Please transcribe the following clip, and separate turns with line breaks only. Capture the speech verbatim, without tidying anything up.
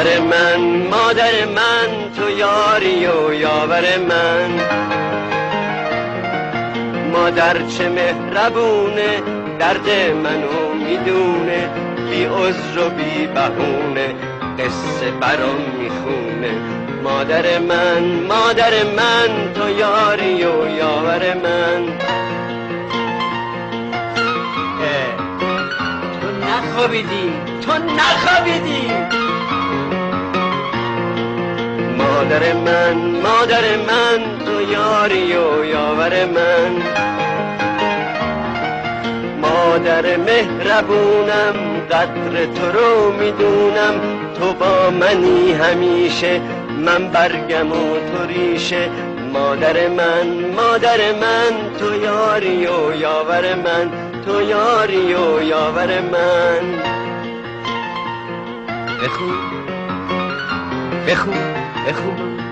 مادر من مادر من تو یاری و یاور من. مادر چه مهربونه درد منو میدونه، بی عذر و بی بهونه قصه برام میخونه. مادر من مادر من تو یاری و یاور من. تو نخوابیدی تو نخوابیدی. مادر من مادر من تو یاری و یاور من. مادر مهربونم قدر تو رو میدونم، تو با منی همیشه من برگم و تو ریشه. مادر من مادر من تو یاری و یاور من، تو یاری و یاور من. بخون بخون بخون